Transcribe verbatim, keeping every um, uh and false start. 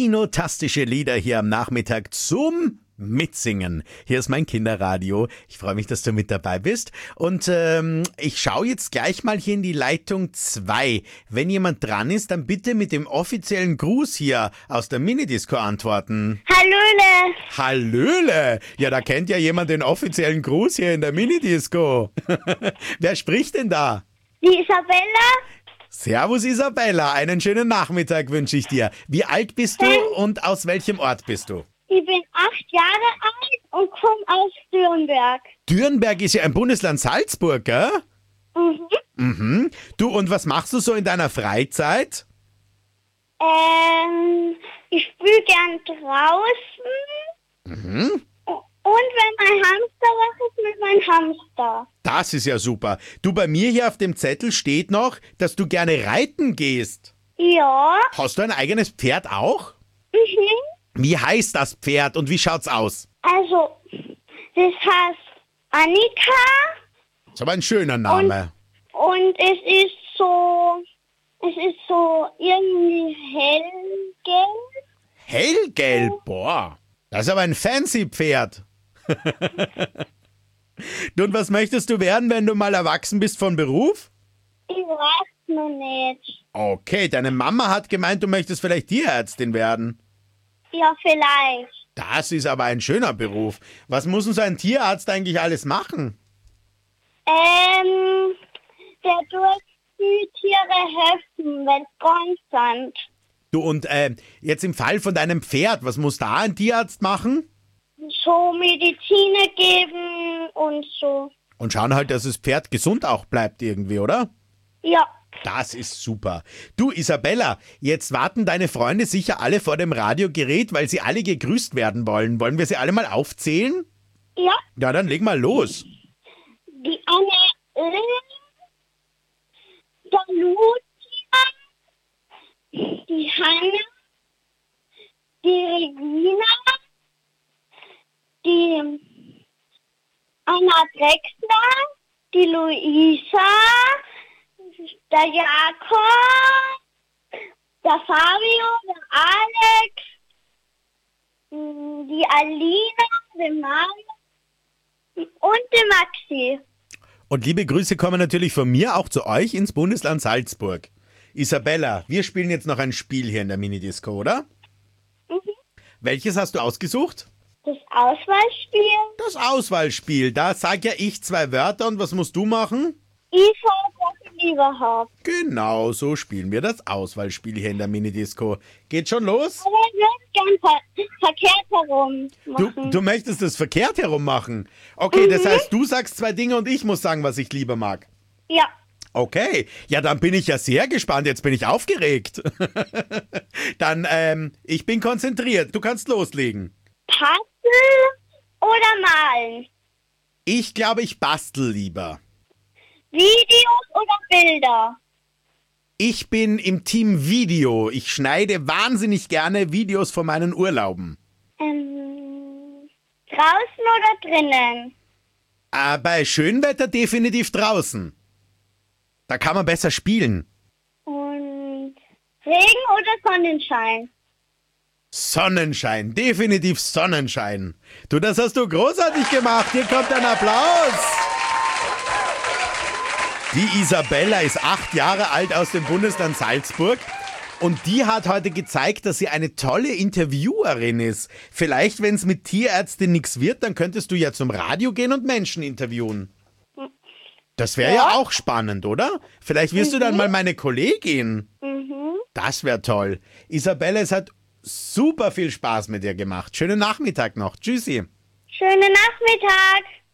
kinotastische Lieder hier am Nachmittag zum Mitsingen. Hier ist mein Kinderradio. Ich freue mich, dass du mit dabei bist. Und ähm, ich schaue jetzt gleich mal hier in die Leitung zwei. Wenn jemand dran ist, dann bitte mit dem offiziellen Gruß hier aus der Minidisco antworten. Hallöle. Hallöle! Ja, da kennt ja jemand den offiziellen Gruß hier in der Minidisco. Wer spricht denn da? Die Isabella. Servus Isabella, einen schönen Nachmittag wünsche ich dir. Wie alt bist du und aus welchem Ort bist du? Ich bin acht Jahre alt und komme aus Dürnberg. Dürnberg ist ja ein Bundesland Salzburg, gell? Mhm. Mhm. Du, und was machst du so in deiner Freizeit? Ähm, ich spiele gern draußen. Mhm. Und wenn mein Hamster wach ist, mit meinem Hamster. Das ist ja super. Du, bei mir hier auf dem Zettel steht noch, dass du gerne reiten gehst. Ja. Hast du ein eigenes Pferd auch? Mhm. Wie heißt das Pferd und wie schaut's aus? Also, das heißt Annika. Das ist aber ein schöner Name. Und es ist so, es ist so irgendwie hellgelb. Hellgelb, boah. Das ist aber ein fancy Pferd. Du, und was möchtest du werden, wenn du mal erwachsen bist von Beruf? Ich weiß noch nicht. Okay, deine Mama hat gemeint, du möchtest vielleicht Tierärztin werden. Ja, vielleicht. Das ist aber ein schöner Beruf. Was muss denn so ein Tierarzt eigentlich alles machen? Ähm, der tut die Tiere helfen, wenn sie krank sind. Du, und äh, jetzt im Fall von deinem Pferd, was muss da ein Tierarzt machen? So Mediziner geben und so. Und schauen halt, dass das Pferd gesund auch bleibt irgendwie, oder? Ja. Das ist super. Du, Isabella, jetzt warten deine Freunde sicher alle vor dem Radiogerät, weil sie alle gegrüßt werden wollen. Wollen wir sie alle mal aufzählen? Ja. Ja, dann leg mal los. Die Anne, der Lucia, die Hanna, die Regina, die Anna Drexler, die Luisa, der Jakob, der Fabio, der Alex, die Alina, der Mario und der Maxi. Und liebe Grüße kommen natürlich von mir auch zu euch ins Bundesland Salzburg. Isabella, wir spielen jetzt noch ein Spiel hier in der Minidisco, oder? Mhm. Welches hast du ausgesucht? Das Auswahlspiel. Das Auswahlspiel. Da sag ja ich zwei Wörter und was musst du machen? Ich sag, was ich lieber hab. Genau, so spielen wir das Auswahlspiel hier in der Minidisco. Geht schon los? Aber ich würde gern ver verkehrt herum Du, machen. du möchtest es verkehrt herum machen. Okay, das heißt, du sagst zwei Dinge und ich muss sagen, was ich lieber mag. Ja. Okay, ja, dann bin ich ja sehr gespannt. Jetzt bin ich aufgeregt. Dann, ähm, ich bin konzentriert. Du kannst loslegen. Basteln oder malen? Ich glaube, ich bastel lieber. Videos oder Bilder? Ich bin im Team Video. Ich schneide wahnsinnig gerne Videos von meinen Urlauben. Ähm, draußen oder drinnen? Äh, bei Schönwetter definitiv draußen. Da kann man besser spielen. Und Regen oder Sonnenschein? Sonnenschein, definitiv Sonnenschein. Du, das hast du großartig gemacht. Hier kommt ein Applaus. Die Isabella ist acht Jahre alt aus dem Bundesland Salzburg. Und die hat heute gezeigt, dass sie eine tolle Interviewerin ist. Vielleicht, wenn es mit Tierärztin nichts wird, dann könntest du ja zum Radio gehen und Menschen interviewen. Das wäre ja. ja auch spannend, oder? Vielleicht wirst mhm. du dann mal meine Kollegin. Mhm. Das wäre toll. Isabella, es hat super viel Spaß mit dir gemacht. Schönen Nachmittag noch. Tschüssi. Schönen Nachmittag.